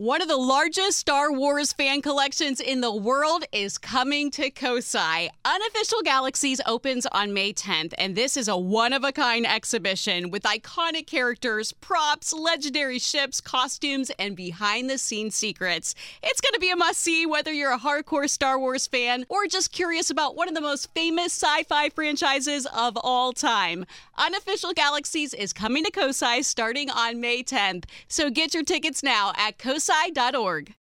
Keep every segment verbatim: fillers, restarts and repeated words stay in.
One of the largest Star Wars fan collections in the world is coming to Kosai. Unofficial Galaxies opens on May tenth, and this is a one-of-a-kind exhibition with iconic characters, props, legendary ships, costumes, and behind-the-scenes secrets. It's going to be a must-see whether you're a hardcore Star Wars fan or just curious about one of the most famous sci-fi franchises of all time. Unofficial Galaxies is coming to Kosai starting on May tenth, so get your tickets now at kosai dot org.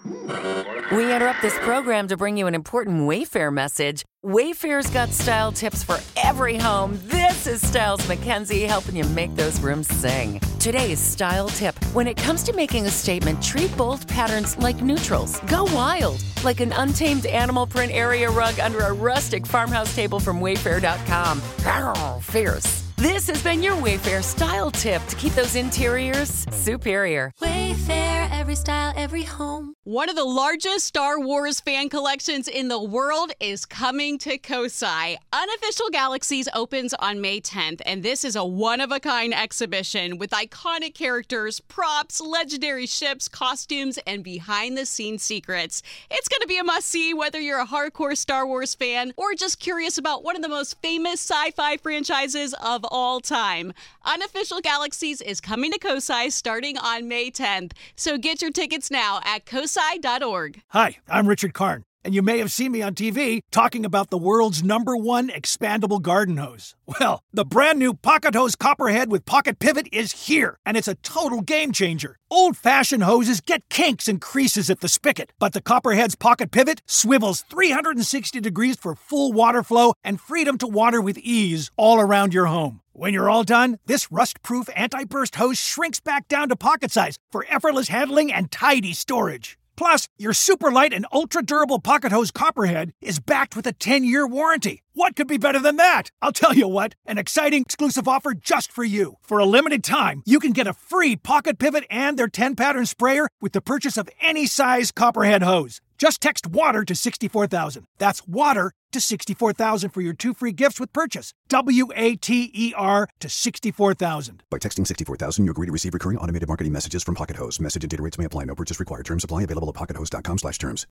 We interrupt this program to bring you an important Wayfair message. Wayfair's got style tips for every home. This is Styles McKenzie helping you make those rooms sing. Today's style tip: when it comes to making a statement, treat bold patterns like neutrals. Go wild, like an untamed animal print area rug under a rustic farmhouse table from wayfair dot com. Arr, fierce. This has been your Wayfair style tip to keep those interiors superior. Wayfair, every style, every home. One of the largest Star Wars fan collections in the world is coming to Kosai. Unofficial Galaxies opens on May tenth, and this is a one-of-a-kind exhibition with iconic characters, props, legendary ships, costumes, and behind-the-scenes secrets. It's going to be a must-see whether you're a hardcore Star Wars fan or just curious about one of the most famous sci-fi franchises of all time. Unofficial Galaxies is coming to Kosai starting on May tenth, so get your tickets now at kosai dot org. Hi, I'm Richard Karn, and you may have seen me on T V talking about the world's number one expandable garden hose. Well, the brand new Pocket Hose Copperhead with Pocket Pivot is here, and it's a total game changer. Old-fashioned hoses get kinks and creases at the spigot, but the Copperhead's Pocket Pivot swivels three hundred sixty degrees for full water flow and freedom to water with ease all around your home. When you're all done, this rust-proof anti-burst hose shrinks back down to pocket size for effortless handling and tidy storage. Plus, your super light and ultra-durable Pocket Hose Copperhead is backed with a ten-year warranty. What could be better than that? I'll tell you what, an exciting exclusive offer just for you. For a limited time, you can get a free Pocket Pivot and their ten-pattern sprayer with the purchase of any size Copperhead hose. Just text WATER to sixty-four thousand. That's WATER to sixty-four thousand for your two free gifts with purchase. W A T E R to sixty-four thousand. By texting sixty-four thousand, you agree to receive recurring automated marketing messages from Pocket Hose. Message and data rates may apply. No purchase required. Terms apply. Available at pocket hose dot com slash terms.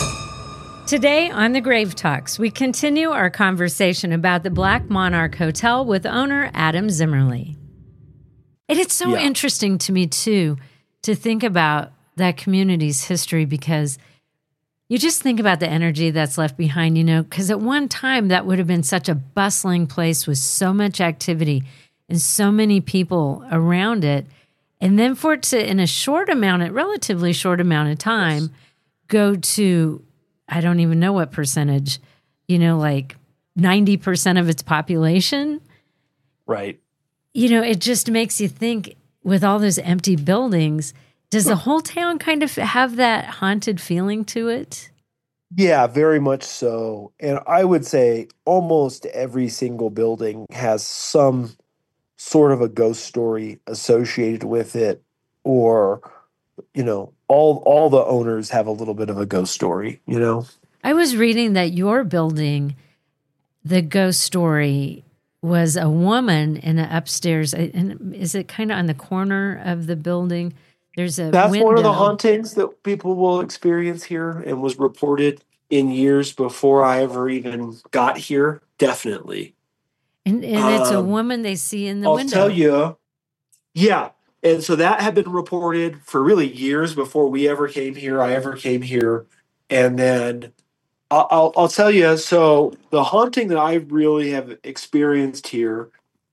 Today on the Grave Talks, we continue our conversation about the Black Monarch Hotel with owner Adam Zimmerly. And it's so Yeah. interesting to me, too, to think about that community's history, because you just think about the energy that's left behind, you know, because at one time that would have been such a bustling place with so much activity and so many people around it. And then for it to, in a short amount, a relatively short amount of time, yes. go to, I don't even know what percentage, you know, like ninety percent of its population. Right. You know, it just makes you think, with all those empty buildings, does the whole town kind of have that haunted feeling to it? Yeah, very much so. And I would say almost every single building has some sort of a ghost story associated with it, or, you know, all all the owners have a little bit of a ghost story, you know? I was reading that your building, the ghost story was a woman in the upstairs. And is it kind of on the corner of the building? There's a That's window. one of the hauntings that people will experience here, and was reported in years before I ever even got here. Definitely. And, and it's a Um, woman they see in the I'll window. tell you. Yeah. And so that had been reported for really years before we ever came here. I ever came here. And then I'll, I'll, I'll tell you, so the haunting that I really have experienced here.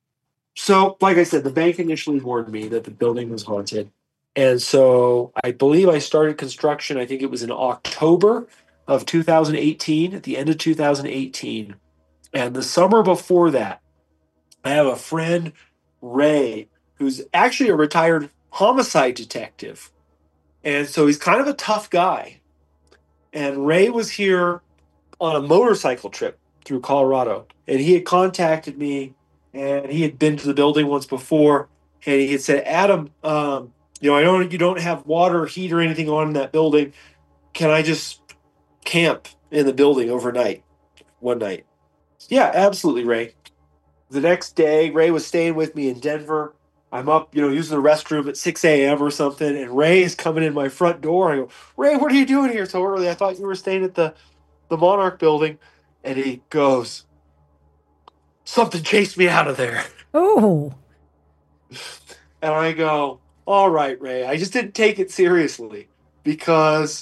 So, like I said, the bank initially warned me that the building was haunted. And so I believe I started construction, I think it was in October of two thousand eighteen, at the end of two thousand eighteen. And the summer before that, I have a friend, Ray, who's actually a retired homicide detective. And so he's kind of a tough guy. And Ray was here on a motorcycle trip through Colorado. And he had contacted me, and he had been to the building once before. And he had said, Adam, um, you know, I know you don't have water, heat, or anything on in that building. Can I just camp in the building overnight, one night? Yeah, absolutely, Ray. The next day, Ray was staying with me in Denver. I'm up, you know, using the restroom at six a.m. or something, and Ray is coming in my front door. I go, Ray, what are you doing here so early? I thought you were staying at the, the Monarch building. And he goes, something chased me out of there. Oh. And I go, all right, Ray. I just didn't take it seriously because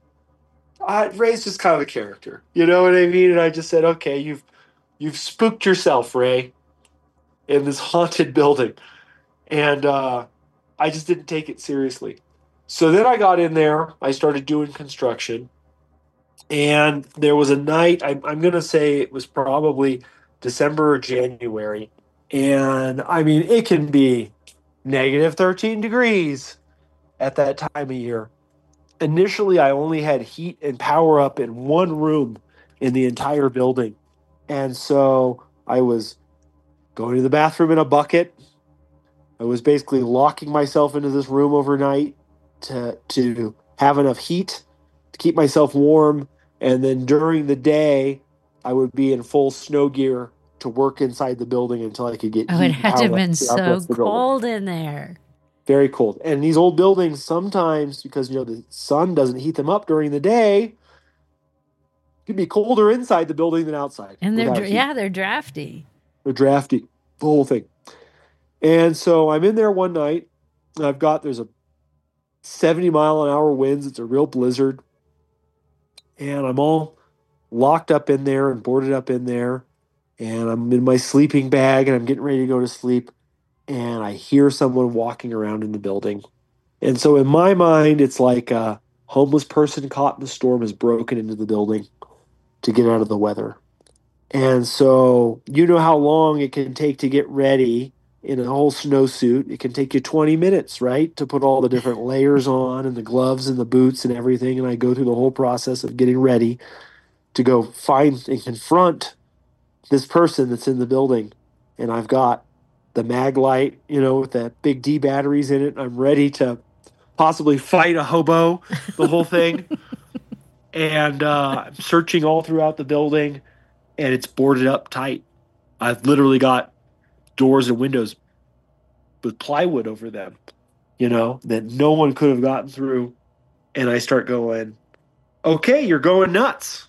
I, Ray's just kind of a character. You know what I mean? And I just said, okay, you've you've spooked yourself, Ray, in this haunted building. And uh, I just didn't take it seriously. So then I got in there. I started doing construction. And there was a night, I, I'm going to say it was probably December or January. And I mean, it can be negative thirteen degrees at that time of year. Initially, I only had heat and power up in one room in the entire building. And so I was going to the bathroom in a bucket. I was basically locking myself into this room overnight to to have enough heat to keep myself warm. And then during the day, I would be in full snow gear to work inside the building until I could get Oh, heat it had to have been so the cold in there. Very cold. And these old buildings, sometimes, because, you know, the sun doesn't heat them up during the day, it can be colder inside the building than outside. And they're, without heat. yeah, they're drafty. They're drafty, the whole thing. And so I'm in there one night. And I've got, there's a seventy mile an hour winds. It's a real blizzard. And I'm all locked up in there and boarded up in there. And I'm in my sleeping bag and I'm getting ready to go to sleep. And I hear someone walking around in the building. And so in my mind, it's like a homeless person caught in the storm has broken into the building to get out of the weather. And so you know how long it can take to get ready in a whole snowsuit. It can take you twenty minutes, right, to put all the different layers on and the gloves and the boots and everything. And I go through the whole process of getting ready to go find and confront this person that's in the building. And I've got the mag light, you know, with the big D batteries in it. I'm ready to possibly fight a hobo, the whole thing. And uh, I'm searching all throughout the building, and it's boarded up tight. I've literally got doors and windows with plywood over them, you know, that no one could have gotten through. And I start going, okay, you're going nuts.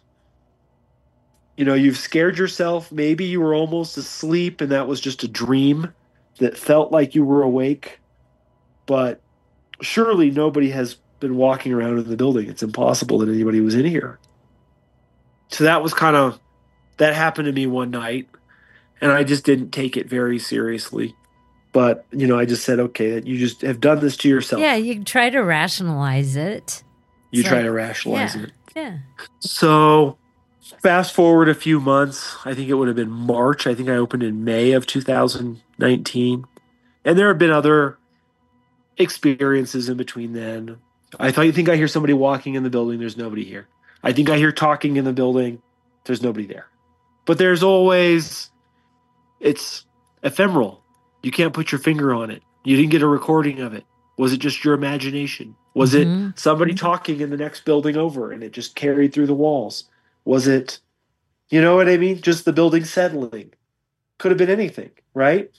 You know, you've scared yourself. Maybe you were almost asleep and that was just a dream that felt like you were awake. But surely nobody has been walking around in the building. It's impossible that anybody was in here. So that was kind of, that happened to me one night. And I just didn't take it very seriously. But, you know, I just said, okay, that you just have done this to yourself. Yeah, you try to rationalize it. You It's try like- to rationalize yeah, it. Yeah. So fast forward a few months, I think it would have been March. I think I opened in May of two thousand nineteen. And there have been other experiences in between then. I thought you think I hear somebody walking in the building, there's nobody here. I think I hear talking in the building, there's nobody there. But there's always, it's ephemeral. You can't put your finger on it. You didn't get a recording of it. Was it just your imagination? Was Mhm. it somebody talking in the next building over and it just carried through the walls? Was it, you know what I mean? Just the building settling. Could have been anything, right?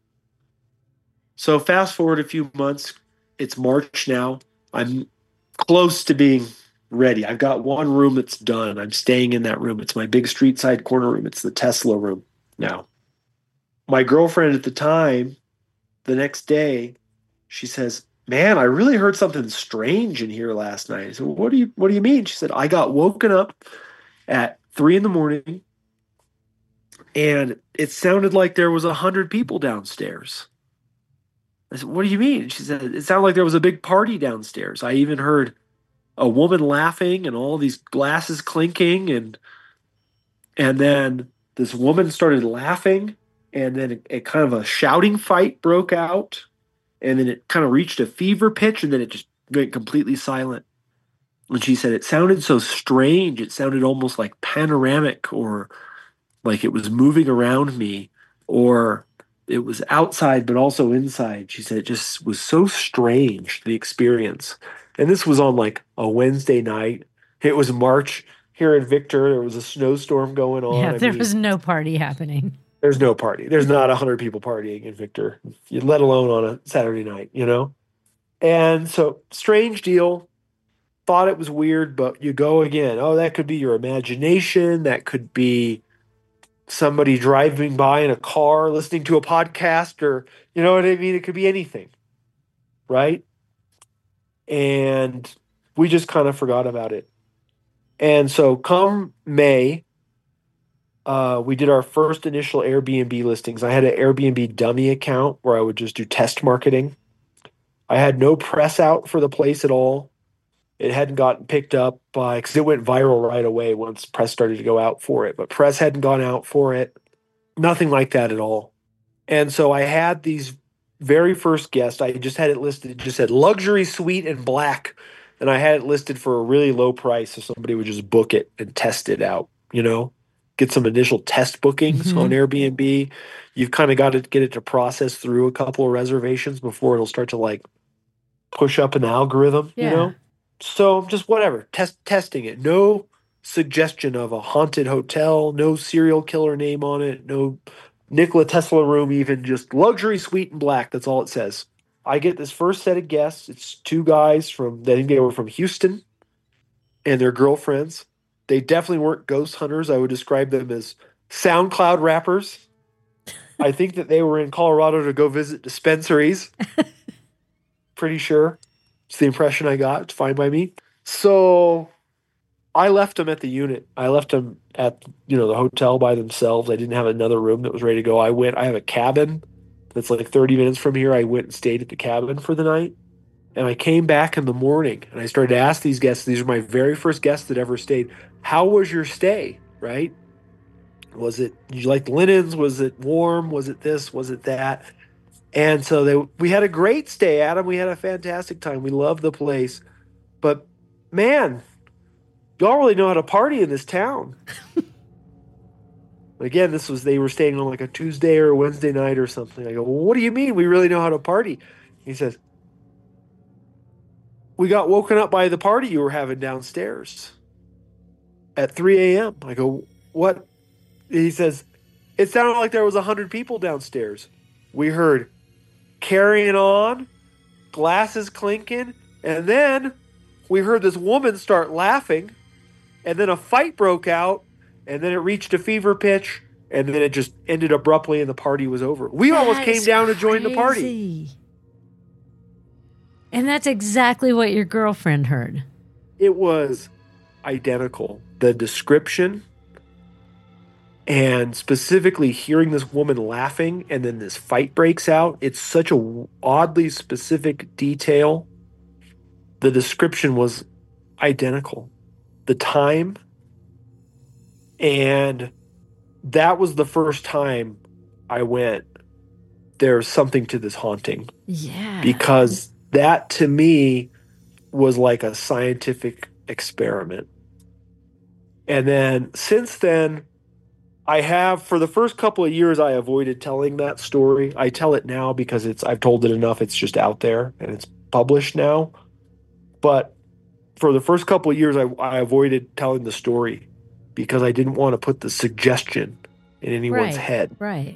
So fast forward a few months. It's March now. I'm close to being ready. I've got one room that's done. I'm staying in that room. It's my big street side corner room. It's the Tesla room now. My girlfriend at the time, the next day, she says, man, I really heard something strange in here last night. I said, what do you, what do you mean? She said, I got woken up at three in the morning and it sounded like there was a hundred people downstairs. I said, what do you mean? She said, it sounded like there was a big party downstairs. I even heard a woman laughing and all these glasses clinking. And, and then this woman started laughing and then a, a kind of a shouting fight broke out. And then it kind of reached a fever pitch and then it just went completely silent. And she said, it sounded so strange. It sounded almost like panoramic or like it was moving around me or it was outside, but also inside. She said it just was so strange, the experience. And this was on like a Wednesday night. It was March here in Victor. There was a snowstorm going on. Yeah, I there mean, was no party happening. There's no party. There's not a hundred people partying in Victor, let alone on a Saturday night, you know? And so, strange deal. Thought it was weird, but you go again. Oh, that could be your imagination. That could be somebody driving by in a car, listening to a podcast, or, you know what I mean? It could be anything, right? And we just kind of forgot about it. And so come May, uh, we did our first initial Airbnb listings. I had an Airbnb dummy account where I would just do test marketing. I had no press out for the place at all. It hadn't gotten picked up by, because it went viral right away once press started to go out for it. But press hadn't gone out for it. Nothing like that at all. And so I had these very first guests. I just had it listed. It just said luxury suite in black. And I had it listed for a really low price so somebody would just book it and test it out, you know, get some initial test bookings Mm-hmm. on Airbnb. You've kind of got to get it to process through a couple of reservations before it'll start to like push up an algorithm, Yeah. you know? So just whatever, test testing it. No suggestion of a haunted hotel, no serial killer name on it, no Nikola Tesla room even, just luxury suite in black. That's all it says. I get this first set of guests. It's two guys from, I think they were from Houston and their girlfriends. They definitely weren't ghost hunters. I would describe them as SoundCloud rappers. I think that they were in Colorado to go visit dispensaries. Pretty sure. It's the impression I got. It's fine by me. So I left them at the unit. I left them at, you know, the hotel by themselves. I didn't have another room that was ready to go. I went, I have a cabin that's like thirty minutes from here. I went and stayed at the cabin for the night. And I came back in the morning and I started to ask these guests, these are my very first guests that ever stayed. How was your stay? Right? Was it, did you like the linens? Was it warm? Was it this? Was it that? And so they, we had a great stay, Adam. We had a fantastic time. We loved the place. But man, y'all really know how to party in this town. Again, this was, they were staying on like a Tuesday or a Wednesday night or something. I go, well, what do you mean we really know how to party? He says, we got woken up by the party you were having downstairs at three a.m. I go, what? He says, it sounded like there was one hundred people downstairs. We heard carrying on, glasses clinking, and then we heard this woman start laughing, and then a fight broke out, and then it reached a fever pitch, and then it just ended abruptly and the party was over. We That almost came is down to join the party. crazy. And that's exactly what your girlfriend heard. It was identical. The description and specifically hearing this woman laughing and then this fight breaks out. It's such a oddly specific detail. The description was identical. The time, and that was the first time I went, there's something to this haunting. Yeah. Because that to me was like a scientific experiment. And then since then, I have, for the first couple of years, I avoided telling that story. I tell it now because it's, I've told it enough. It's just out there and it's published now. But for the first couple of years, I, I avoided telling the story because I didn't want to put the suggestion in anyone's right, head. Right.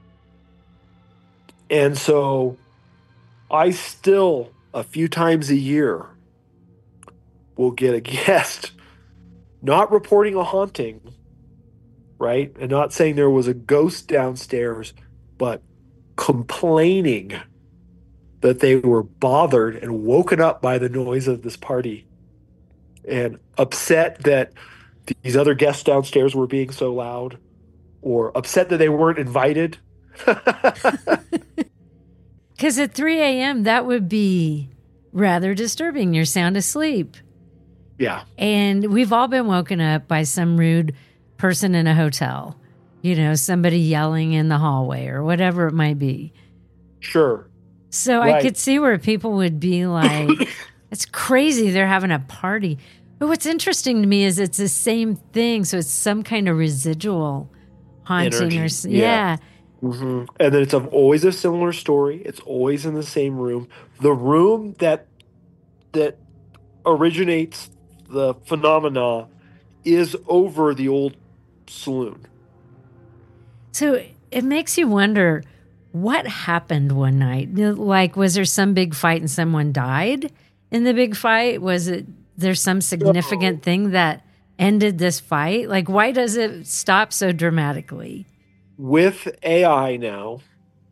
And so I still, a few times a year, will get a guest not reporting a haunting, right? And not saying there was a ghost downstairs, but complaining that they were bothered and woken up by the noise of this party and upset that these other guests downstairs were being so loud, or upset that they weren't invited. Because at three a.m., that would be rather disturbing. You're sound asleep. Yeah. And we've all been woken up by some rude person in a hotel, you know, somebody yelling in the hallway or whatever it might be. Sure. So Right. I could see where people would be like, it's crazy they're having a party. But what's interesting to me is it's the same thing. So it's some kind of residual haunting Energy, or s- yeah. yeah. hmm And then it's of always a similar story. It's always in the same room. The room that that originates the phenomena is over the old saloon. So it makes you wonder what happened one night. Like, was there some big fight and someone died in the big fight? Was it there some significant thing that ended this fight? Like, why does it stop so dramatically? With A I now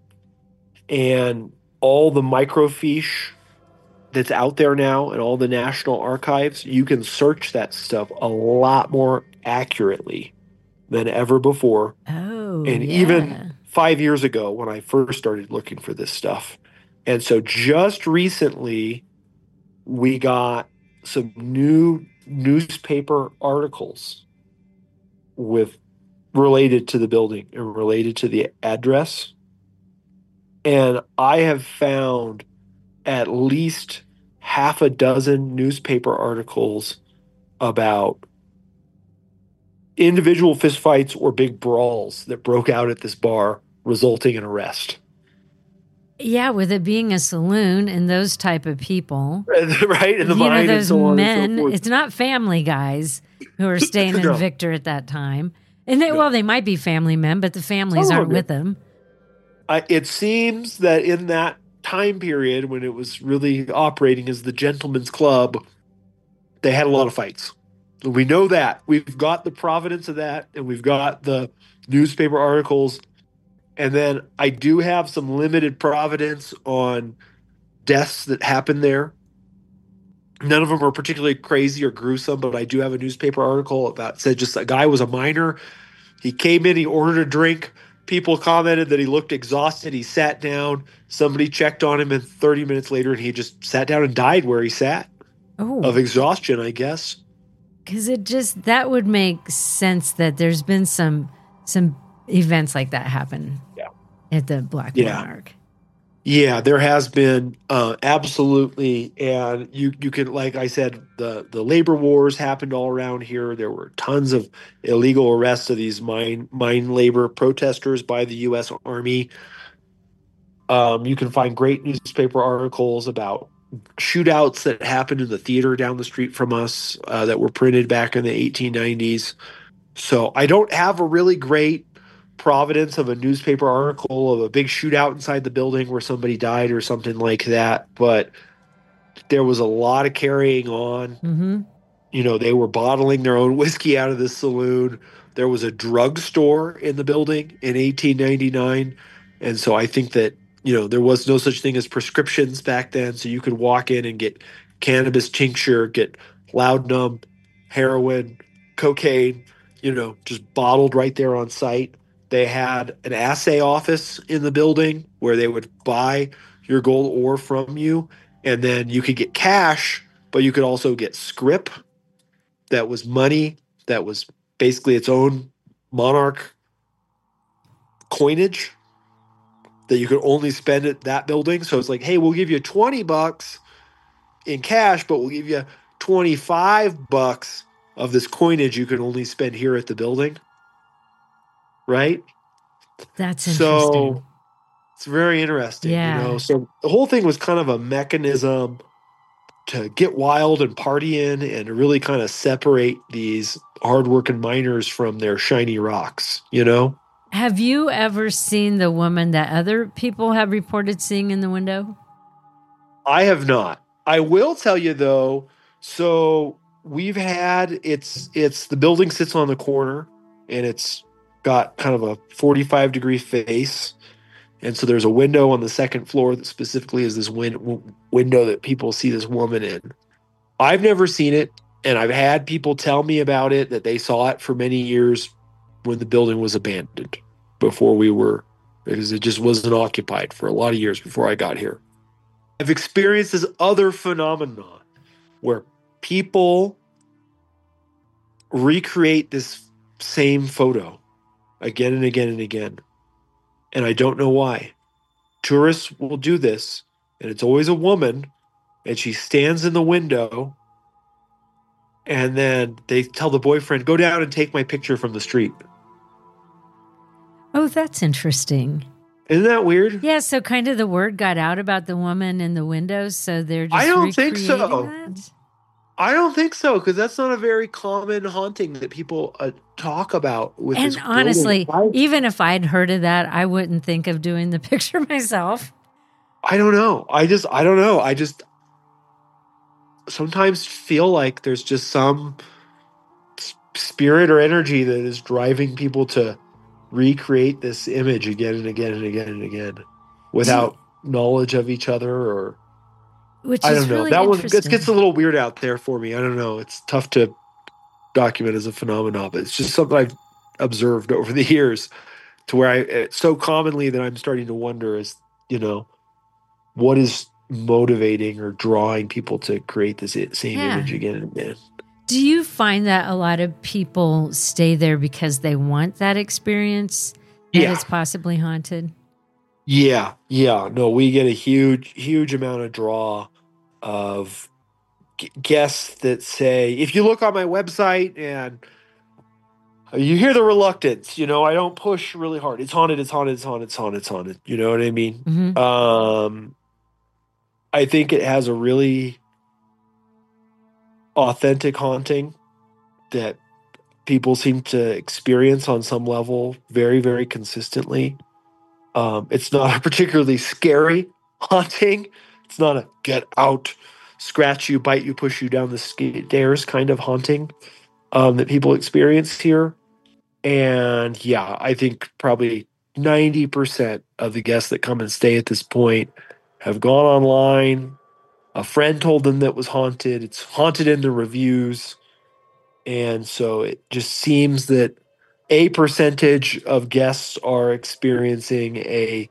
and all the microfiche that's out there now and all the National Archives, you can search that stuff a lot more accurately than ever before. Oh, and yeah. even five years ago when I first started looking for this stuff. And so just recently, we got some new newspaper articles with related to the building and related to the address. And I have found at least half a dozen newspaper articles about individual fistfights or big brawls that broke out at this bar, resulting in arrest. Yeah, with it being a saloon and those type of people. Right? In the you know, mine those and so on men, and so forth. it's not family guys who are staying in No. Victor at that time. And they, No. well, they might be family men, but the families Some of aren't them. with them. I, it seems that in that time period when it was really operating as the gentleman's club, they had a lot of fights. We know that. We've got the provenance of that, and we've got the newspaper articles. And then I do have some limited provenance on deaths that happened there. None of them are particularly crazy or gruesome, but I do have a newspaper article about said just a guy was a miner. He came in, he ordered a drink. People commented that he looked exhausted. He sat down. Somebody checked on him, and thirty minutes later, and he just sat down and died where he sat Oh, of exhaustion, I guess. because it just, that would make sense that there's been some some events like that happen Yeah. at the Black Yeah. Monarch. Yeah, there has been uh, absolutely, and you you can, like I said, the the labor wars happened all around here. There were tons of illegal arrests of these mine mine labor protesters by the U S Army. Um, you can find great newspaper articles about shootouts that happened in the theater down the street from us uh, that were printed back in the eighteen nineties. So I don't have a really great providence of a newspaper article of a big shootout inside the building where somebody died or something like that, but there was a lot of carrying on. Mm-hmm. You know, they were bottling their own whiskey out of the saloon. There was a drugstore in the building in eighteen ninety-nine. And so I think that, you know, there was no such thing as prescriptions back then. So you could walk in and get cannabis tincture, get laudanum, heroin, cocaine, you know, just bottled right there on site. They had an assay office in the building where they would buy your gold ore from you, and then you could get cash, but you could also get scrip. That was money. That was basically its own monarch coinage that you could only spend at that building. So it's like, hey, we'll give you twenty bucks in cash, but we'll give you twenty-five bucks of this coinage you can only spend here at the building. Right? That's interesting. So it's very interesting. Yeah. You know, so the whole thing was kind of a mechanism to get wild and party in and to really kind of separate these hardworking miners from their shiny rocks, you know? Have you ever seen the woman that other people have reported seeing in the window? I have not. I will tell you though, so we've had it's it's the building sits on the corner and it's got kind of a forty-five degree face. And so there's a window on the second floor that specifically is this win- w- window that people see this woman in. I've never seen it, and I've had people tell me about it, that they saw it for many years when the building was abandoned before we were, because it just wasn't occupied for a lot of years before I got here. I've experienced this other phenomenon where people recreate this same photo again and again and again. And I don't know why. Tourists will do this, and it's always a woman, and she stands in the window, and then they tell the boyfriend, go down and take my picture from the street. Oh, that's interesting. Isn't that weird? Yeah, so kind of the word got out about the woman in the window, so they're just I don't think so. recreating that? I don't think so, because that's not a very common haunting that people uh, talk about with And this honestly, building. even if I'd heard of that, I wouldn't think of doing the picture myself. I don't know. I just, I don't know. I just sometimes feel like there's just some s- spirit or energy that is driving people to recreate this image again and again and again and again without knowledge of each other, or Which I is don't know. really That one gets, interesting. gets a little weird out there for me. I don't know. It's tough to document as a phenomenon, but it's just something I've observed over the years to where I it's so commonly that I'm starting to wonder is, you know, what is motivating or drawing people to create this i- same Yeah. image again and again. Do you find that a lot of people stay there because they want that experience that Yeah. it's possibly haunted? Yeah. Yeah. No, we get a huge, huge amount of draw of g- guests that say, if you look on my website and you hear the reluctance, you know, I don't push really hard. It's haunted, it's haunted, it's haunted, it's haunted, it's haunted. You know what I mean? Mhm. Um, I think it has a really authentic haunting that people seem to experience on some level very, very consistently. Um, it's not a particularly scary haunting. It's not a get out, scratch you, bite you, push you down the stairs kind of haunting um, that people experience here. And yeah, I think probably ninety percent of the guests that come and stay at this point have gone online. A friend told them that it was haunted. It's haunted in the reviews. And so it just seems that a percentage of guests are experiencing a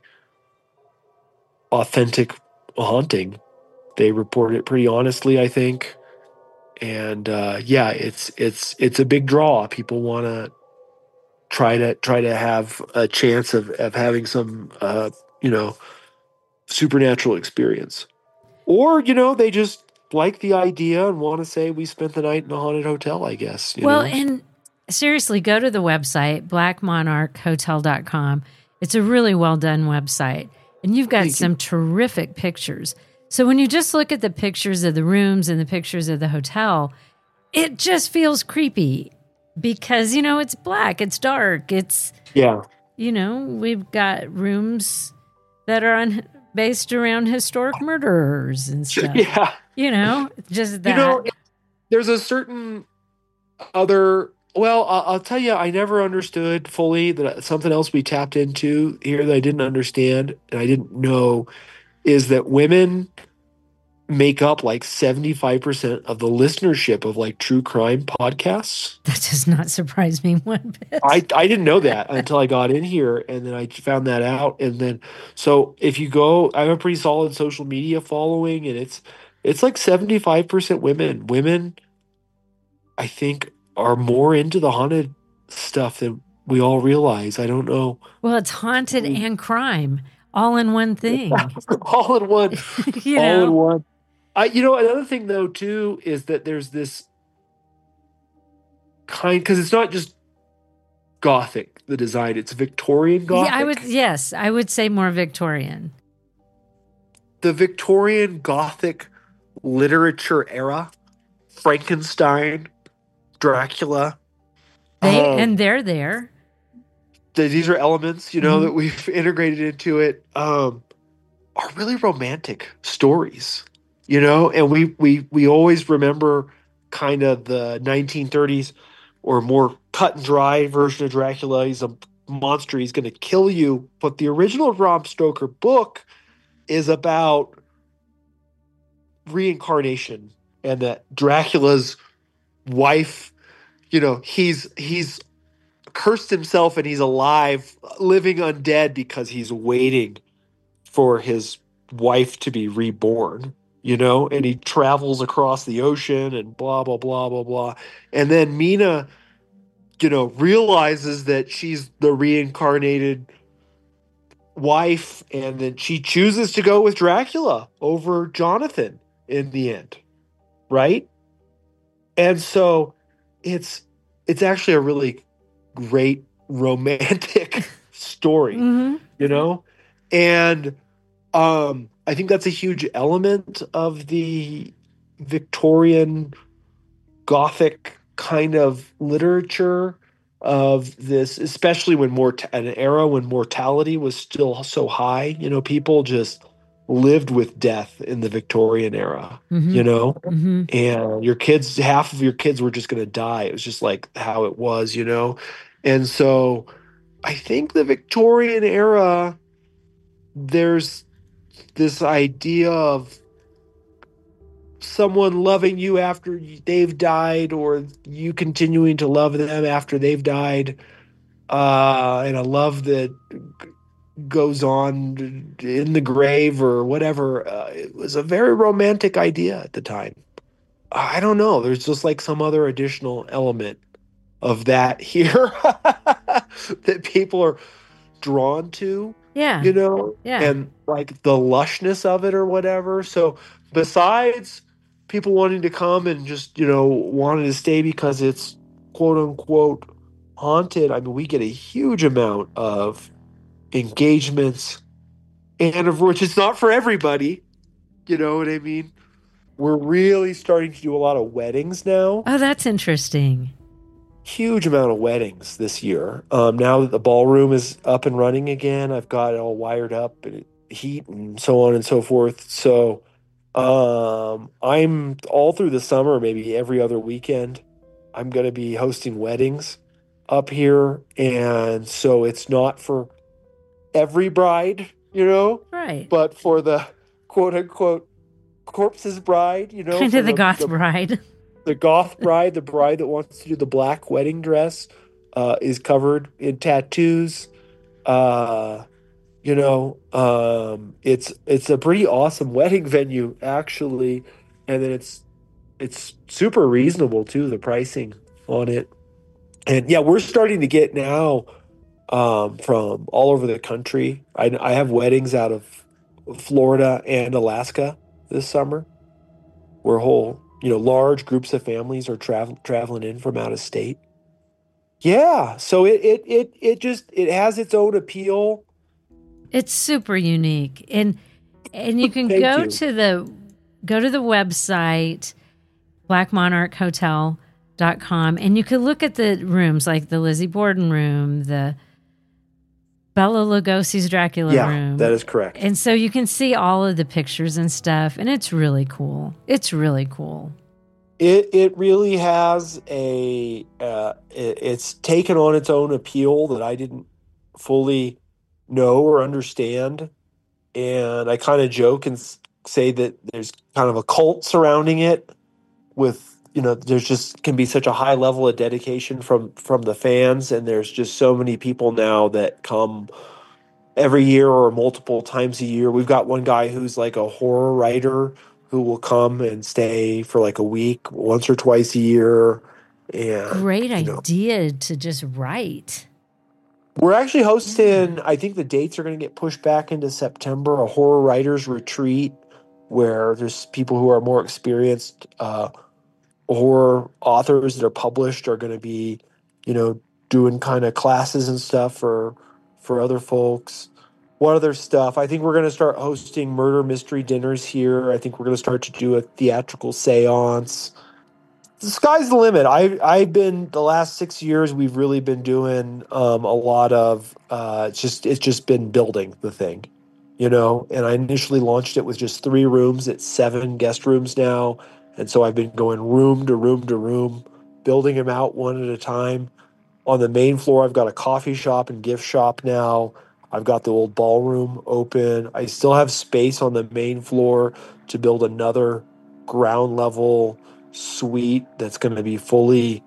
authentic haunting. They report it pretty honestly, I think. And uh, yeah, it's it's it's a big draw. People want to try to try to have a chance of of having some uh, you know supernatural experience, or you know they just like the idea and want to say we spent the night in a haunted hotel. I guess. You Well, know? and seriously, go to the website, black monarch hotel dot com. It's a really well done website. And you've got Thank you. some terrific pictures. So when you just look at the pictures of the rooms and the pictures of the hotel, it just feels creepy because, you know, it's black, it's dark, it's, Yeah. you know, we've got rooms that are on, based around historic murderers and stuff. Yeah. You know, just that. You know, there's a certain other. Well, I'll, I'll tell you, I never understood fully that something else we tapped into here that I didn't understand and I didn't know is that women make up like seventy-five percent of the listenership of like true crime podcasts. That does not surprise me one bit. I, I didn't know that until I got in here, and then I found that out. And then, so if you go, I have a pretty solid social media following, and it's it's like seventy-five percent women. Women, I think, are more into the haunted stuff than we all realize. I don't know. Well, it's haunted and crime all in one thing. all in one. You all know? in one. I, you know, another thing though too is that there's this kind, because it's not just Gothic, the design; it's Victorian Gothic. Yeah, I would. Yes, I would say more Victorian. The Victorian Gothic literature era, Frankenstein, Dracula. They um, and they're there. th- these are elements, you know, Mhm. that we've integrated into it. Um, are really romantic stories, you know, and we we we always remember kind of the nineteen thirties or more cut and dry version of Dracula. He's a monster. He's going to kill you. But the original Bram Stoker book is about reincarnation and that Dracula's wife, you know, he's he's cursed himself and he's alive, living undead because he's waiting for his wife to be reborn, you know, and he travels across the ocean and blah, blah, blah, blah, blah. And then Mina, you know, realizes that she's the reincarnated wife, and then she chooses to go with Dracula over Jonathan in the end, right? And so it's it's actually a really great romantic story, Mm-hmm. you know? And um I think that's a huge element of the Victorian Gothic kind of literature of this, especially when mort- an era when mortality was still so high. You know, people just lived with death in the Victorian era, Mm-hmm. you know, Mm-hmm. and your kids, half of your kids were just going to die. It was just like how it was, you know. And so I think the Victorian era, there's this idea of someone loving you after they've died, or you continuing to love them after they've died, uh, and a love that goes on in the grave or whatever. Uh, it was a very romantic idea at the time. I don't know. There's just like some other additional element of that here that people are drawn to, Yeah. you know, Yeah. and like the lushness of it or whatever. So besides people wanting to come and just, you know, wanting to stay because it's quote unquote haunted, I mean, we get a huge amount of engagements, and of which it's not for everybody. You know what I mean? We're really starting to do a lot of weddings now. Oh, that's interesting. Huge amount of weddings this year. Um, now that the ballroom is up and running again, I've got it all wired up and heat and so on and so forth. So um, I'm all through the summer, maybe every other weekend, I'm going to be hosting weddings up here. And so it's not for every bride, you know, Right. but for the quote unquote corpse's bride, you know, Kind for of the goth bride. The goth bride, the bride that wants to do the black wedding dress, uh, is covered in tattoos. Uh, you know, um, it's it's a pretty awesome wedding venue actually, and then it's it's super reasonable too, the pricing on it. And yeah, we're starting to get now um, from all over the country. I, I have weddings out of Florida and Alaska this summer, where whole, you know, large groups of families are travel traveling in from out of state. Yeah, so it it it it just it has its own appeal. It's super unique, and and you can Thank go you. to the go to the website black monarch hotel dot com, and you can look at the rooms like the Lizzie Borden room, the Bela Lugosi's Dracula Yeah, room. that is correct. And so you can see all of the pictures and stuff, and it's really cool. It's really cool. It it really has a uh, it, it's taken on its own appeal that I didn't fully know or understand, and I kind of joke and s- say that there's kind of a cult surrounding it. With, you know, there's just can be such a high level of dedication from from the fans, and there's just so many people now that come every year or multiple times a year. We've got one guy who's like a horror writer who will come and stay for like a week once or twice a year. And Great you know, idea to just write. we're actually hosting, I think the dates are going to get pushed back into September, a horror writers retreat where there's people who are more experienced uh, horror authors that are published are going to be, you know, doing kind of classes and stuff for for other folks. What other stuff? I think we're going to start hosting murder mystery dinners here. I think we're going to start to do a theatrical seance. The sky's the limit. I I've been the last six years. We've really been doing um, a lot of. Uh, it's just it's just been building the thing, you know. And I initially launched it with just three rooms. It's seven guest rooms now, and so I've been going room to room to room, building them out one at a time. On the main floor, I've got a coffee shop and gift shop now. I've got the old ballroom open. I still have space on the main floor to build another ground level suite that's going to be fully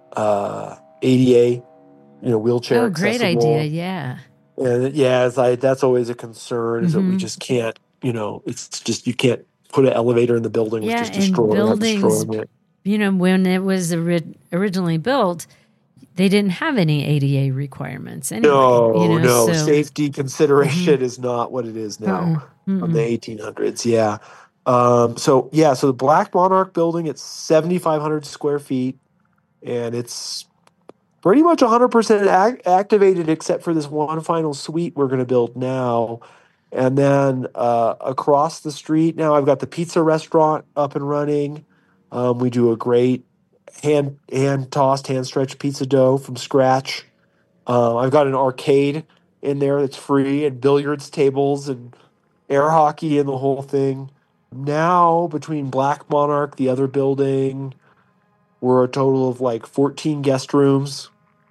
uh, A D A, you know, wheelchair Oh, great accessible. idea. Yeah. And yeah, it's like that's always a concern is that we Mhm. just can't, you know, it's just you can't put an elevator in the building. Yeah, It's just and destroying, buildings, destroying it. you know, when it was ori- originally built, they didn't have any A D A requirements anyway. No, you know, no. so, Safety consideration is not what it is now Mm-mm, from the mm-mm. eighteen hundreds. Yeah. Um, so yeah, so the Black Monarch building, it's seventy-five hundred square feet, and it's pretty much one hundred percent ac- activated except for this one final suite we're going to build now. And then uh, across the street now, I've got the pizza restaurant up and running. Um, we do a great hand hand tossed, hand stretched pizza dough from scratch. Uh, I've got an arcade in there that's free, and billiards tables and air hockey and the whole thing. Now, between Black Monarch, the other building, we're a total of like fourteen guest rooms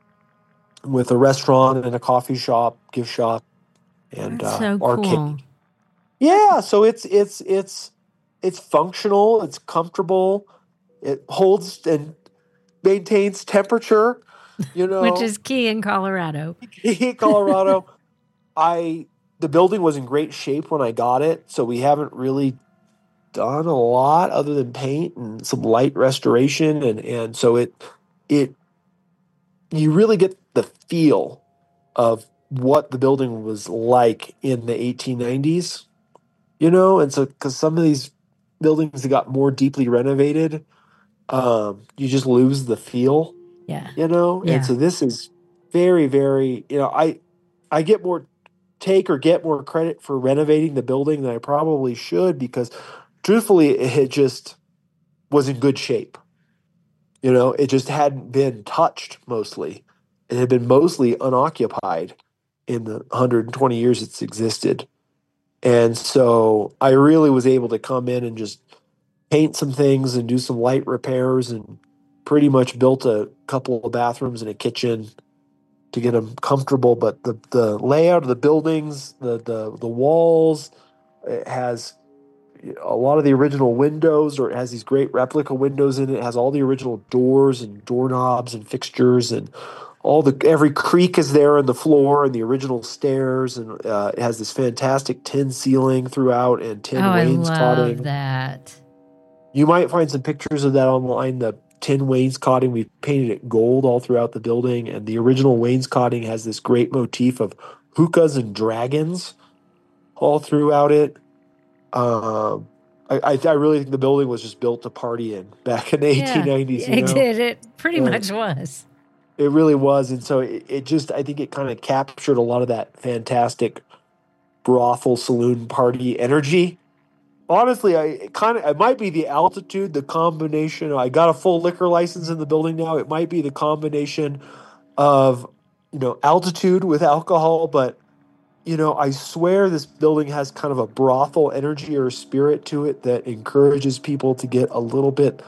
with a restaurant and a coffee shop, gift shop, and That's uh, so arcade. cool. Yeah, so it's it's it's it's functional, it's comfortable, it holds and maintains temperature, you know, Which is key in Colorado. in Colorado. I the building was in great shape when I got it, so we haven't really done a lot other than paint and some light restoration, and and so it it you really get the feel of what the building was like in the eighteen nineties, you know, and so because some of these buildings that got more deeply renovated, um, you just lose the feel, Yeah. you know, Yeah. and so this is very, very, you know, I I get more take or get more credit for renovating the building than I probably should because truthfully, it just was in good shape. You know, it just hadn't been touched mostly. It had been mostly unoccupied in the one hundred twenty years it's existed. And so I really was able to come in and just paint some things and do some light repairs and pretty much built a couple of bathrooms and a kitchen to get them comfortable. But the, the layout of the buildings, the, the, the walls, it has a lot of the original windows, or it has these great replica windows in it. It has all the original doors and doorknobs and fixtures, and all the every creak is there in the floor and the original stairs, and uh, it has this fantastic tin ceiling throughout and tin Oh, I wainscoting. love that. You might find some pictures of that online. The tin wainscoting, we painted it gold all throughout the building, and the original wainscoting has this great motif of hookahs and dragons all throughout it. Um, I, I, I really think the building was just built to party in back in the eighteen nineties. Yeah, You it know? did. It pretty Yeah. much was. It really was. And so it, it just, I think it kind of captured a lot of that fantastic brothel saloon party energy. Honestly, I it kind of, it might be the altitude, the combination. I got a full liquor license in the building now. It might be the combination of, you know, altitude with alcohol, but you know, I swear this building has kind of a brothel energy or spirit to it that encourages people to get a little bit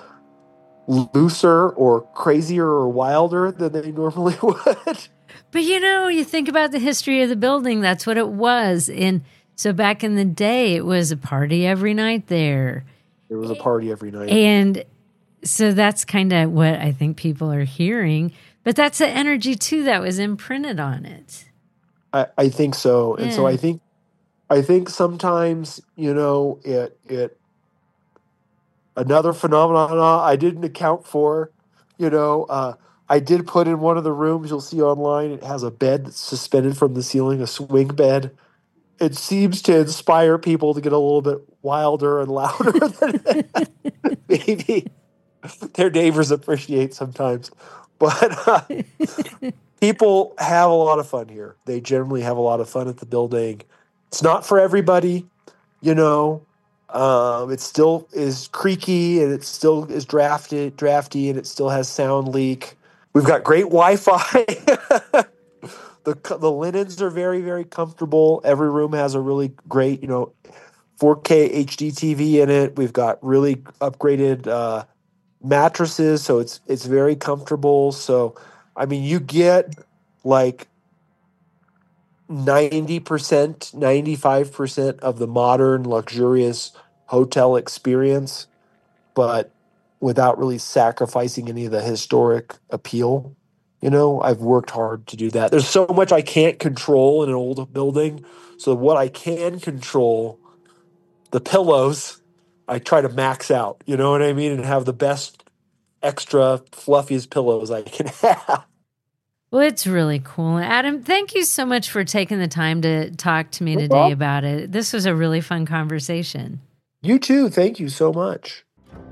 looser or crazier or wilder than they normally would. But you know, you think about the history of the building, that's what it was. And so back in the day, it was a party every night there. There was a party every night. And so that's kind of what I think people are hearing. But that's the energy, too, that was imprinted on it. I, I think so. And so Yeah. I think I think sometimes, you know, it it another phenomenon I didn't account for, you know, uh, I did put in one of the rooms you'll see online, it has a bed that's suspended from the ceiling, a swing bed. It seems to inspire people to get a little bit wilder and louder than maybe their neighbors appreciate sometimes. But uh, people have a lot of fun here. They generally have a lot of fun at the building. It's not for everybody, you know. Um, it still is creaky and it still is drafty, drafty, and it still has sound leak. We've got great Wi-Fi. the the linens are very, very comfortable. Every room has a really great, you know, four K H D T V in it. We've got really upgraded uh, mattresses, so it's it's very comfortable. So, I mean, you get like ninety percent, ninety-five percent of the modern, luxurious hotel experience, but without really sacrificing any of the historic appeal. You know, I've worked hard to do that. There's so much I can't control in an old building. So what I can control, the pillows, I try to max out, you know what I mean? And have the best, extra, fluffiest pillows I can have. Well, it's really cool. Adam, thank you so much for taking the time to talk to me No today problem. about it. This was a really fun conversation. You too. Thank you so much.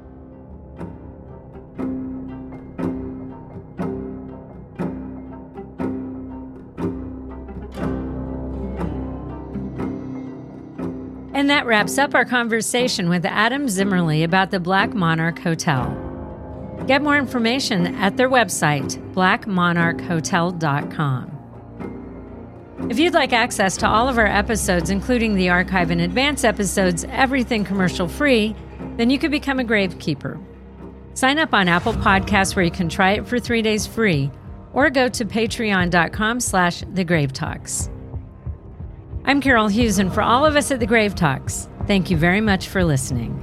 And that wraps up our conversation with Adam Zimmerly about the Black Monarch Hotel. Get more information at their website, black monarch hotel dot com. If you'd like access to all of our episodes, including the archive and advance episodes, everything commercial-free, then you could become a Gravekeeper. Sign up on Apple Podcasts where you can try it for three days free, or go to patreon.com slash The Grave Talks. I'm Carol Hughes, and for all of us at The Grave Talks, thank you very much for listening.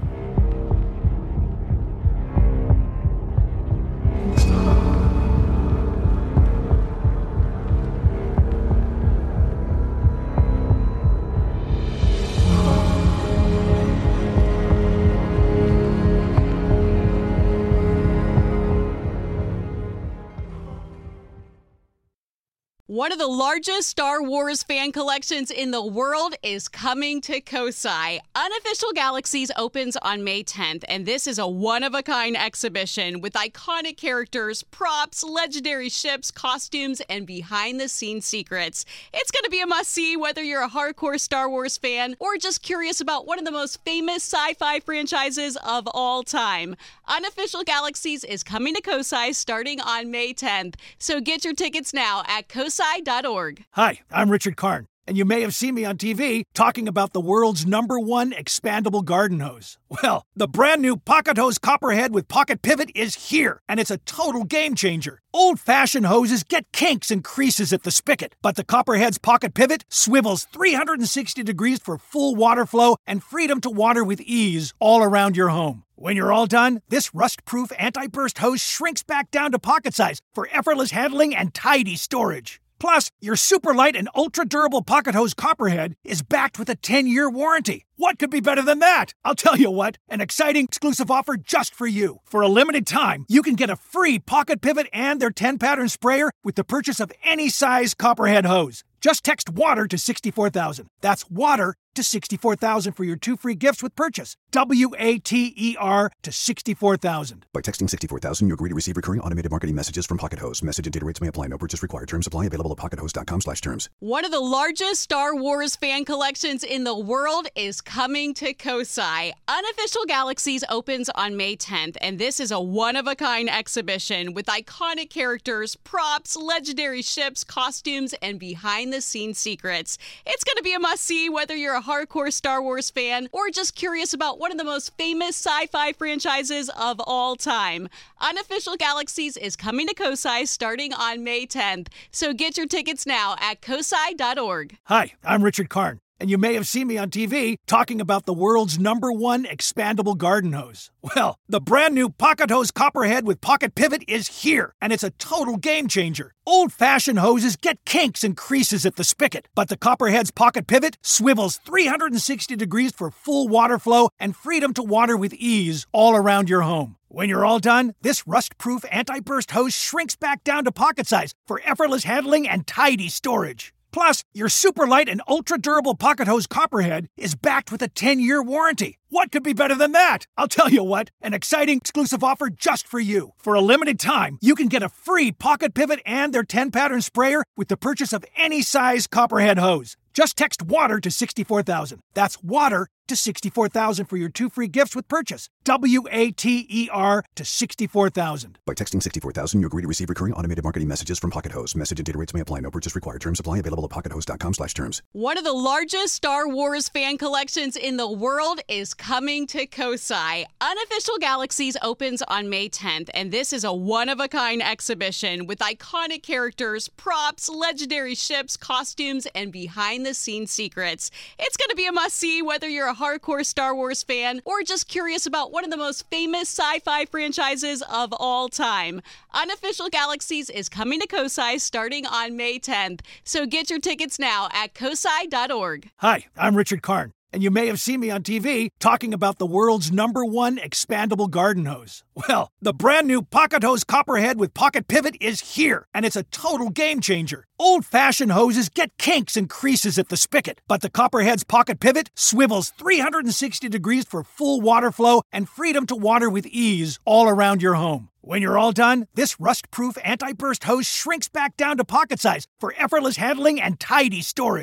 One of the largest Star Wars fan collections in the world is coming to Kosai. Unofficial Galaxies opens on May tenth, and this is a one-of-a-kind exhibition with iconic characters, props, legendary ships, costumes, and behind-the-scenes secrets. It's going to be a must-see whether you're a hardcore Star Wars fan or just curious about one of the most famous sci-fi franchises of all time. Unofficial Galaxies is coming to Kosai starting on May tenth, so get your tickets now at kosai dot org. Hi, I'm Richard Karn, and you may have seen me on T V talking about the world's number one expandable garden hose. Well, the brand new Pocket Hose Copperhead with Pocket Pivot is here, and it's a total game changer. Old-fashioned hoses get kinks and creases at the spigot, but the Copperhead's Pocket Pivot swivels three hundred sixty degrees for full water flow and freedom to water with ease all around your home. When you're all done, this rust-proof anti-burst hose shrinks back down to pocket size for effortless handling and tidy storage. Plus, your super light and ultra-durable Pocket Hose Copperhead is backed with a ten-year warranty. What could be better than that? I'll tell you what, an exciting exclusive offer just for you. For a limited time, you can get a free Pocket Pivot and their ten-pattern sprayer with the purchase of any size Copperhead hose. Just text WATER to sixty-four thousand. That's WATER to sixty-four thousand for your two free gifts with purchase. W A T E R to sixty-four thousand. By texting sixty-four thousand, you agree to receive recurring automated marketing messages from Pocket Hose. Message and data rates may apply. No purchase required. Terms apply. Available at pocket hose dot com slash terms. One of the largest Star Wars fan collections in the world is coming to Kosai. Unofficial Galaxies opens on May tenth, and this is a one-of-a-kind exhibition with iconic characters, props, legendary ships, costumes, and behind-the-scenes secrets. It's going to be a must-see whether you're a hardcore Star Wars fan or just curious about one of the most famous sci-fi franchises of all time. Unofficial Galaxies is coming to Kosai starting on May tenth, so get your tickets now at kosai dot org. Hi, I'm Richard Karn, and you may have seen me on T V talking about the world's number one expandable garden hose. Well, the brand new Pocket Hose Copperhead with Pocket Pivot is here, and it's a total game changer. Old-fashioned hoses get kinks and creases at the spigot, but the Copperhead's Pocket Pivot swivels three hundred sixty degrees for full water flow and freedom to water with ease all around your home. When you're all done, this rust-proof anti-burst hose shrinks back down to pocket size for effortless handling and tidy storage. Plus, your super light and ultra-durable Pocket Hose Copperhead is backed with a ten-year warranty. What could be better than that? I'll tell you what, an exciting exclusive offer just for you. For a limited time, you can get a free Pocket Pivot and their ten-pattern sprayer with the purchase of any size Copperhead hose. Just text WATER to sixty-four thousand. That's WATER to sixty-four thousand for your two free gifts with purchase. W A T E R to sixty-four thousand. By texting sixty-four thousand, you agree to receive recurring automated marketing messages from Pocket Hose. Message and data rates may apply. No purchase required. Terms apply. Available at pocket hose dot com slash terms. One of the largest Star Wars fan collections in the world is coming to Kosai. Unofficial Galaxies opens on May tenth, and this is a one-of-a-kind exhibition with iconic characters, props, legendary ships, costumes, and behind-the-scenes secrets. It's going to be a must-see whether you're a hardcore Star Wars fan or just curious about one of the most famous sci-fi franchises of all time. Unofficial Galaxies is coming to Kosai starting on May tenth, so get your tickets now at kosai dot org. Hi, I'm Richard Karn, and you may have seen me on T V talking about the world's number one expandable garden hose. Well, the brand new Pocket Hose Copperhead with Pocket Pivot is here, and it's a total game changer. Old-fashioned hoses get kinks and creases at the spigot, but the Copperhead's Pocket Pivot swivels three hundred sixty degrees for full water flow and freedom to water with ease all around your home. When you're all done, this rust-proof anti-burst hose shrinks back down to pocket size for effortless handling and tidy storage.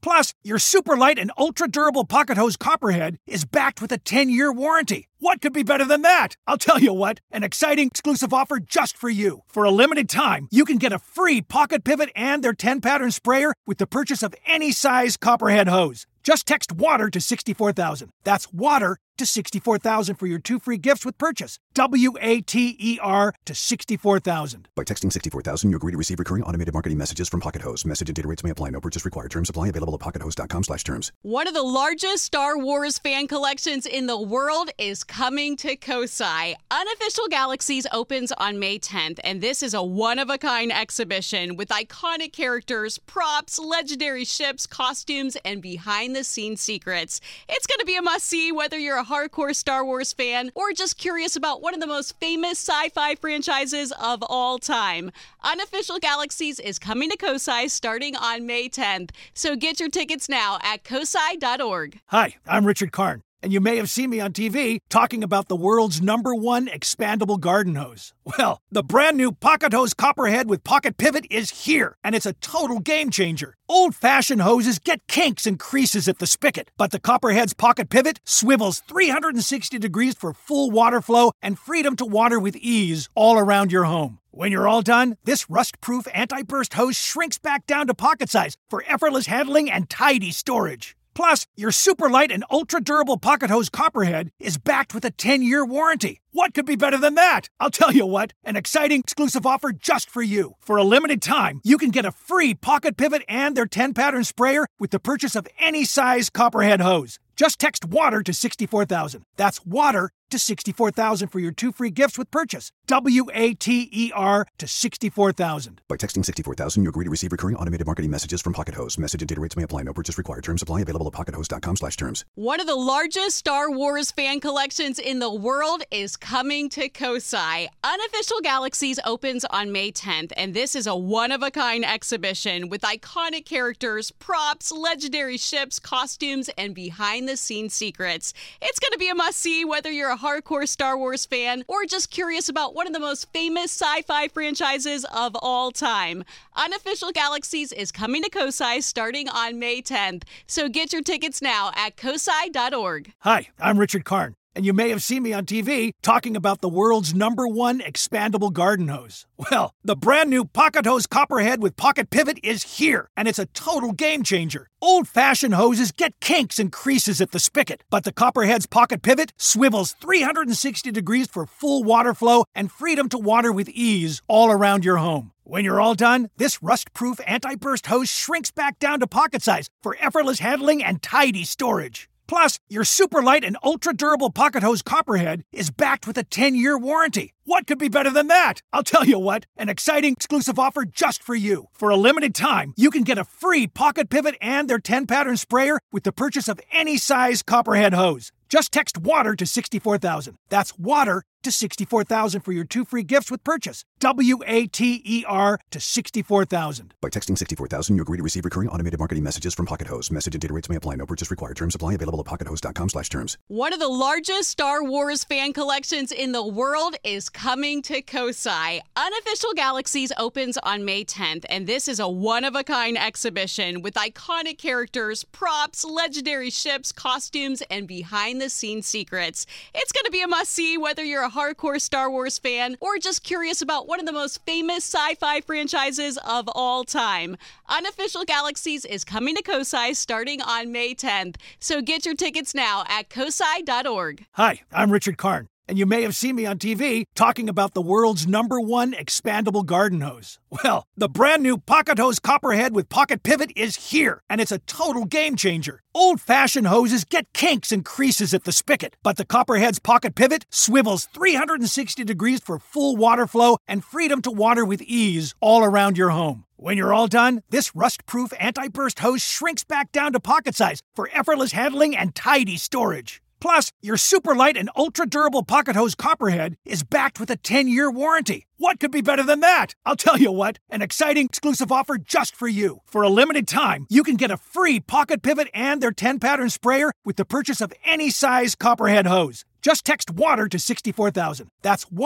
Plus, your super light and ultra durable pocket hose Copperhead is backed with a ten-year warranty. What could be better than that? I'll tell you what, an exciting exclusive offer just for you. For a limited time, you can get a free pocket pivot and their ten-pattern sprayer with the purchase of any size Copperhead hose. Just text WATER to sixty-four thousand. That's WATER to sixty-four thousand for your two free gifts with purchase. W A T E R to sixty-four thousand. By texting sixty-four thousand, you agree to receive recurring automated marketing messages from Pocket Hose. Message and data rates may apply. No purchase required. Terms apply. Available at pockethose.com slash terms. One of the largest Star Wars fan collections in the world is coming to Kosai. Unofficial Galaxies opens on May tenth, and this is a one-of-a-kind exhibition with iconic characters, props, legendary ships, costumes, and behind-the-scenes secrets. It's going to be a must-see whether you're a hardcore Star Wars fan or just curious about one of the most famous sci-fi franchises of all time. Unofficial Galaxies is coming to Kosai starting on May tenth, so get your tickets now at kosai dot org. Hi, I'm Richard Karn, and you may have seen me on T V talking about the world's number one expandable garden hose. Well, the brand new Pocket Hose Copperhead with Pocket Pivot is here, and it's a total game changer. Old-fashioned hoses get kinks and creases at the spigot, but the Copperhead's Pocket Pivot swivels three hundred sixty degrees for full water flow and freedom to water with ease all around your home. When you're all done, this rust-proof anti-burst hose shrinks back down to pocket size for effortless handling and tidy storage. Plus, your super light and ultra durable pocket hose Copperhead is backed with a ten-year warranty. What could be better than that? I'll tell you what, an exciting exclusive offer just for you. For a limited time, you can get a free pocket pivot and their ten-pattern sprayer with the purchase of any size Copperhead hose. Just text WATER to sixty-four thousand. That's WATER to sixty-four thousand for your two free gifts with purchase. W A T E R to sixty-four thousand. By texting sixty-four thousand, you agree to receive recurring automated marketing messages from Pocket Hose. Message and data rates may apply. No purchase required. Terms apply. Available at pockethose.com slash terms. One of the largest Star Wars fan collections in the world is coming to Kosai. Unofficial Galaxies opens on May tenth, and this is a one-of-a-kind exhibition with iconic characters, props, legendary ships, costumes, and behind-the-scenes secrets. It's going to be a must-see whether you're a hardcore Star Wars fan or just curious about one of the most famous sci-fi franchises of all time. Unofficial Galaxies is coming to Kosai starting on May tenth, so get your tickets now at kosai dot org. Hi, I'm Richard Karn, and you may have seen me on T V talking about the world's number one expandable garden hose. Well, the brand new Pocket Hose Copperhead with Pocket Pivot is here, and it's a total game changer. Old-fashioned hoses get kinks and creases at the spigot, but the Copperhead's Pocket Pivot swivels three hundred sixty degrees for full water flow and freedom to water with ease all around your home. When you're all done, this rust-proof anti-burst hose shrinks back down to pocket size for effortless handling and tidy storage. Plus, your super light and ultra durable pocket hose Copperhead is backed with a ten-year warranty. What could be better than that? I'll tell you what, an exciting exclusive offer just for you. For a limited time, you can get a free pocket pivot and their ten-pattern sprayer with the purchase of any size Copperhead hose. Just text WATER to sixty-four thousand. That's WATER to sixty-four thousand for your two free gifts with purchase. W A T E R to sixty-four thousand. By texting sixty-four thousand, you agree to receive recurring automated marketing messages from Pocket Hose. Message and data rates may apply. No purchase required. Terms apply. Available at pockethose.com slash terms. One of the largest Star Wars fan collections in the world is coming to Kosai. Unofficial Galaxies opens on May tenth, and this is a one-of-a-kind exhibition with iconic characters, props, legendary ships, costumes, and behind-the-scenes secrets. It's going to be a must-see whether you're a hardcore Star Wars fan or just curious about one of the most famous sci-fi franchises of all time. Unofficial Galaxies is coming to Kosai starting on May tenth, so get your tickets now at kosai dot org. Hi, I'm Richard Karn, and you may have seen me on T V talking about the world's number one expandable garden hose. Well, the brand new Pocket Hose Copperhead with Pocket Pivot is here, and it's a total game changer. Old-fashioned hoses get kinks and creases at the spigot, but the Copperhead's Pocket Pivot swivels three hundred sixty degrees for full water flow and freedom to water with ease all around your home. When you're all done, this rust-proof anti-burst hose shrinks back down to pocket size for effortless handling and tidy storage. Plus, your super light and ultra durable pocket hose Copperhead is backed with a ten-year warranty. What could be better than that? I'll tell you what, an exciting exclusive offer just for you. For a limited time, you can get a free pocket pivot and their ten-pattern sprayer with the purchase of any size Copperhead hose. Just text WATER to sixty-four thousand. That's WATER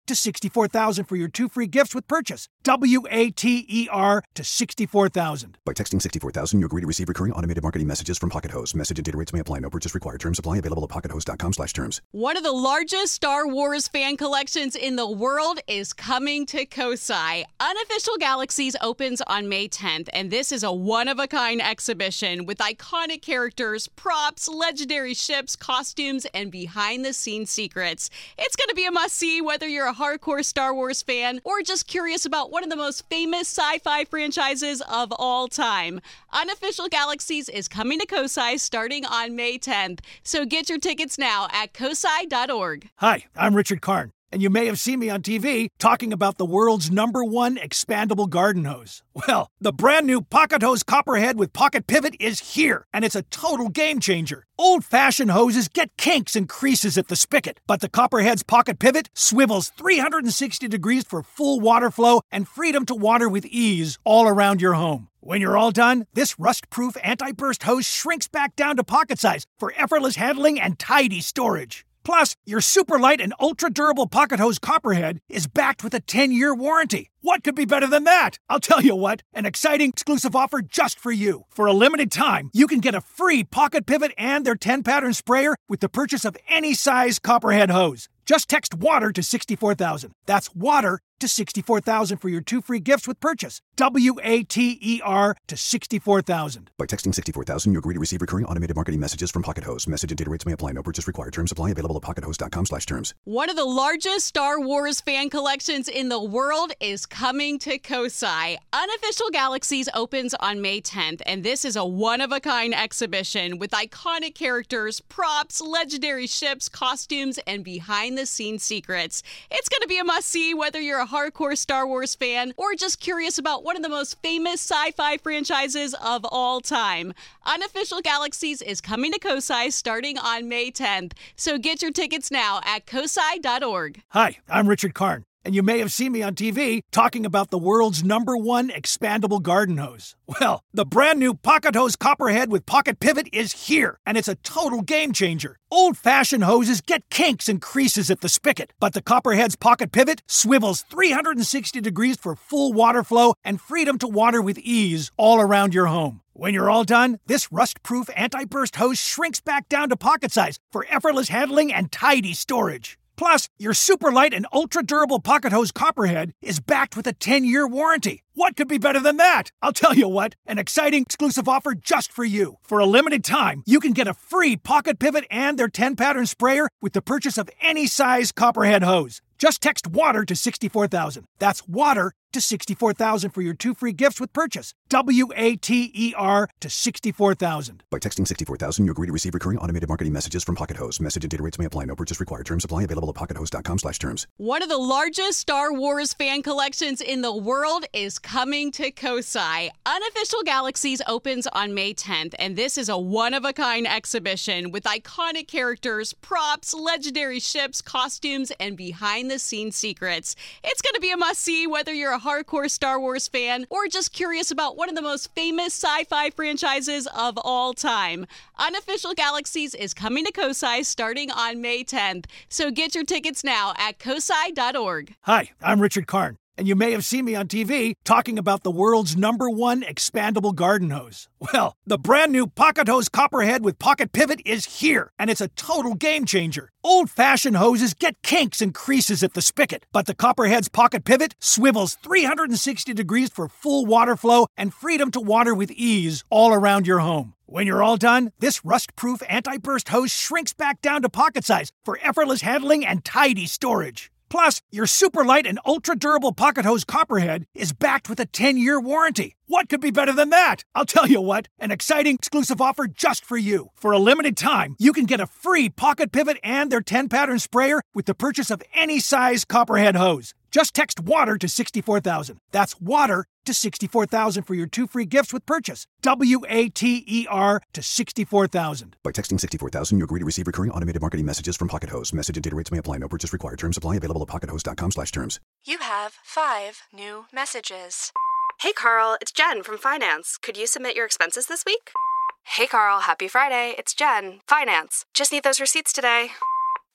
to sixty-four thousand for your two free gifts with purchase. W A T E R to sixty-four thousand. By texting sixty-four thousand, you agree to receive recurring automated marketing messages from Pocket Host. Message and data rates may apply. No purchase required. Terms apply. Available at pockethost.com slash terms. One of the largest Star Wars fan collections in the world is coming to Kosai. Unofficial Galaxies opens on May tenth, and this is a one-of-a-kind exhibition with iconic characters, props, legendary ships, costumes, and behind-the-scenes secrets. It's going to be a must-see whether you're a hardcore Star Wars fan or just curious about one of the most famous sci-fi franchises of all time. Unofficial Galaxies is coming to Kosai starting on May tenth, so get your tickets now at kosai dot org. Hi, I'm Richard Karn, and you may have seen me on T V talking about the world's number one expandable garden hose. Well, the brand new Pocket Hose Copperhead with Pocket Pivot is here, and it's a total game changer. Old-fashioned hoses get kinks and creases at the spigot, but the Copperhead's Pocket Pivot swivels three hundred sixty degrees for full water flow and freedom to water with ease all around your home. When you're all done, this rust-proof anti-burst hose shrinks back down to pocket size for effortless handling and tidy storage. Plus, your super light and ultra-durable Pocket Hose Copperhead is backed with a ten-year warranty. What could be better than that? I'll tell you what, an exciting exclusive offer just for you. For a limited time, you can get a free Pocket Pivot and their ten-pattern sprayer with the purchase of any size Copperhead hose. Just text WATER to sixty-four thousand. That's WATER to sixty-four thousand for your two free gifts with purchase. W A T E R to sixty-four thousand. By texting sixty-four thousand, you agree to receive recurring automated marketing messages from Pocket Host. Message and data rates may apply. No purchase required. Terms apply. Available at pockethost.com slash terms. One of the largest Star Wars fan collections in the world is coming to Kosai. Unofficial Galaxies opens on May tenth, and this is a one-of-a-kind exhibition with iconic characters, props, legendary ships, costumes, and behind-the-scenes secrets. It's going to be a must-see whether you're a hardcore Star Wars fan or just curious about one of the most famous sci-fi franchises of all time. Unofficial Galaxies is coming to Kosai starting on May tenth, so get your tickets now at kosai dot org. Hi, I'm Richard Karn, and you may have seen me on T V talking about the world's number one expandable garden hose. Well, the brand new Pocket Hose Copperhead with Pocket Pivot is here, and it's a total game changer. Old-fashioned hoses get kinks and creases at the spigot, but the Copperhead's Pocket Pivot swivels three hundred sixty degrees for full water flow and freedom to water with ease all around your home. When you're all done, this rust-proof anti-burst hose shrinks back down to pocket size for effortless handling and tidy storage. Plus, your super light and ultra-durable Pocket Hose Copperhead is backed with a ten-year warranty. What could be better than that? I'll tell you what, an exciting exclusive offer just for you. For a limited time, you can get a free Pocket Pivot and their ten-pattern sprayer with the purchase of any size Copperhead hose. Just text WATER to sixty-four thousand. That's WATER to sixty-four thousand for your two free gifts with purchase. W A T E R to sixty-four thousand. By texting sixty-four thousand, you agree to receive recurring automated marketing messages from Pocket Host. Message and data rates may apply. No purchase required. Terms apply. Available at pockethost.com slash terms. One of the largest Star Wars fan collections in the world is coming to Kosai. Unofficial Galaxies opens on May tenth, and this is a one-of-a-kind exhibition with iconic characters, props, legendary ships, costumes, and behind-the-scenes secrets. It's going to be a must-see whether you're a hardcore Star Wars fan or just curious about one of the most famous sci-fi franchises of all time. Unofficial Galaxies is coming to Kosai starting on May tenth, so get your tickets now at kosai dot org. Hi, I'm Richard Karn, and you may have seen me on T V talking about the world's number one expandable garden hose. Well, the brand new Pocket Hose Copperhead with Pocket Pivot is here, and it's a total game changer. Old-fashioned hoses get kinks and creases at the spigot, but the Copperhead's Pocket Pivot swivels three hundred sixty degrees for full water flow and freedom to water with ease all around your home. When you're all done, this rust-proof anti-burst hose shrinks back down to pocket size for effortless handling and tidy storage. Plus, your super light and ultra-durable Pocket Hose Copperhead is backed with a ten-year warranty. What could be better than that? I'll tell you what, an exciting exclusive offer just for you. For a limited time, you can get a free Pocket Pivot and their ten-pattern sprayer with the purchase of any size Copperhead hose. Just text WATER to sixty-four thousand. That's WATER to sixty-four thousand for your two free gifts with purchase. W A T E R to sixty-four thousand. By texting sixty-four thousand, you agree to receive recurring automated marketing messages from Pocket Host. Message and data rates may apply. No purchase required. Terms apply. Available at pockethost.com slash terms. You have five new messages. Hey, Carl, it's Jen from Finance. Could you submit your expenses this week? Hey, Carl, happy Friday. It's Jen, Finance. Just need those receipts today.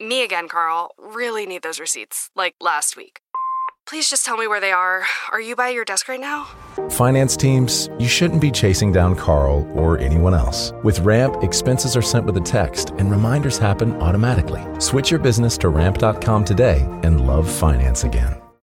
Me again, Carl. Really need those receipts, like last week. Please just tell me where they are. Are you by your desk right now? Finance teams, you shouldn't be chasing down Carl or anyone else. With Ramp, expenses are sent with a text and reminders happen automatically. Switch your business to ramp dot com today and love finance again.